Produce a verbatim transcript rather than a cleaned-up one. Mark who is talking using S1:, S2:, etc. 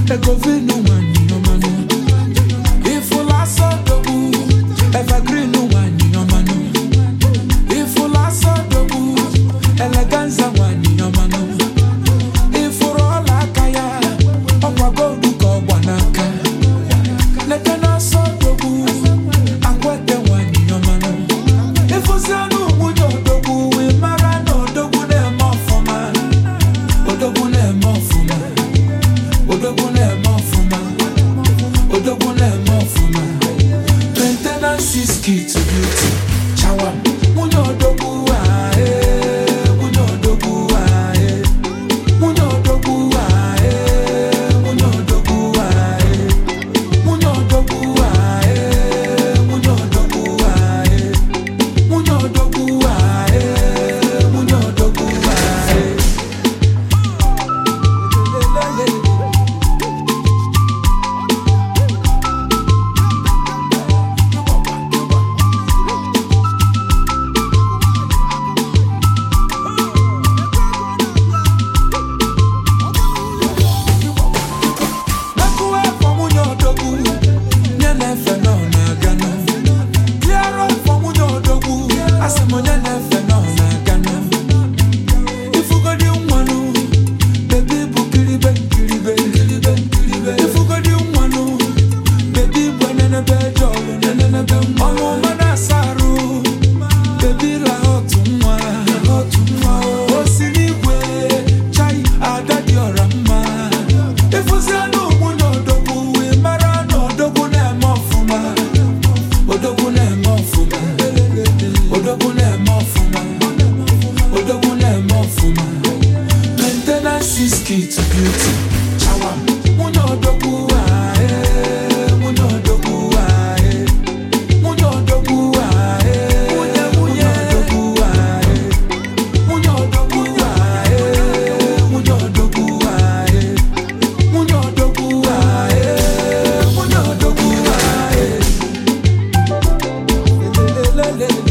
S1: Ecovino wani omano. Ifula so dogu, evergreen wani omano. Ifula so dogu, eleganza wani omano. Ifurola kaya, okwa godu ko wanaka. Nekana so dogu, akwete wani omano. Ifuzanu munyo dogu, we marano dogu ne mofoma. Odogu ne mofoma. Odogu ne mofoma. Odogu ne mofoma. Maintenance is key to beauty. Chawa munyo dogu ah eh. Munyo dogu ah eh. Munyo dogu ah eh. Munyo dogu ah eh. Munyo dogu ah eh. Munyo dogu ah eh. Munyo dogu ah eh. Munyo dogu ah eh. Nakuwe for munyo dogu, nyene fe no na gano. Clear up for munyo dogu, asemo nyene fe no na gano. Ifugo di umwanu, baby bukiribe, kiribe, kiribe, kiribe. Ifugo di umwanu, baby bwanene be jolo, nenene be umwanu. Omo mana saru, baby la hotumwa, hotumwa. Osiniwe, chai adadi orama. Ifuzanu munyo dogu, we marano dogu ne mofuma. Odogu ne mofuma. Odogu ne mofuma. Odogu ne mofuma. Maintenance is key to beauty. Chawa munyo dogu ah eh. Munyo dogu ah eh. Munyo dogu ah eh. Munyo dogu ah eh. Munyo dogu ah eh. Munyo dogu ah eh. Munyo dogu ah eh. Munyo dogu ah eh. Le le le le.